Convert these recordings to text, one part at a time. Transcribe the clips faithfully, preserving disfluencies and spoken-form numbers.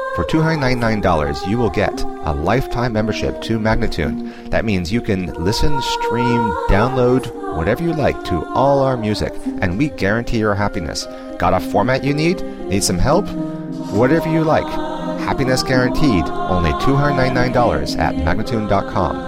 For two hundred ninety-nine dollars, you will get a lifetime membership to Magnatune. That means you can listen, stream, download, whatever you like to all our music, and we guarantee your happiness. Got a format you need? Need some help? Whatever you like. Happiness guaranteed. Only two hundred ninety-nine dollars at Magnatune dot com.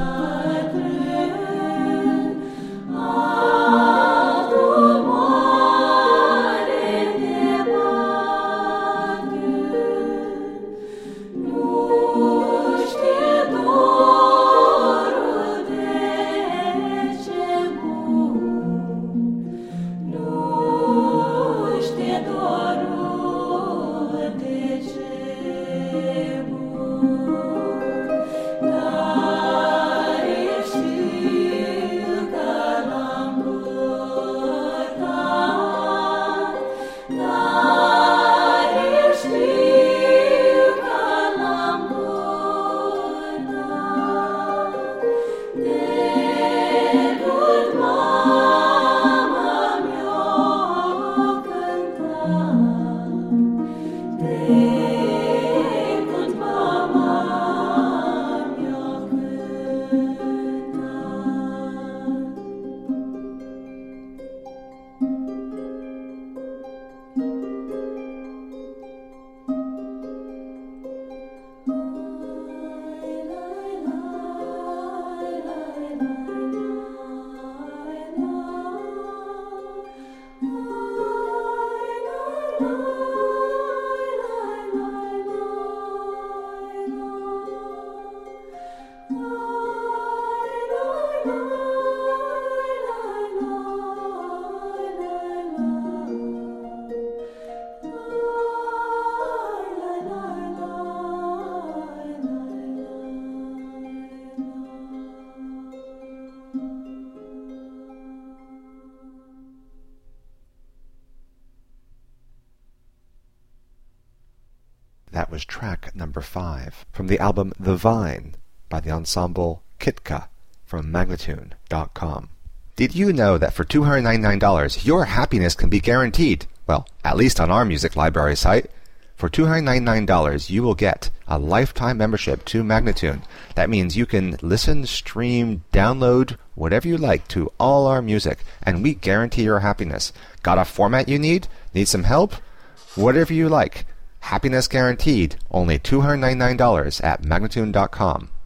That was track number five from the album The Vine by the ensemble Kitka from Magnatune dot com. Did you know that for two hundred ninety-nine dollars your happiness can be guaranteed? Well, at least on our music library site. For two hundred ninety-nine dollars you will get a lifetime membership to Magnatune. That means you can listen, stream, download, whatever you like to all our music, and we guarantee your happiness. Got a format you need? Need some help? Whatever you like. Happiness guaranteed. Only two hundred ninety-nine dollars at Magnatune dot com.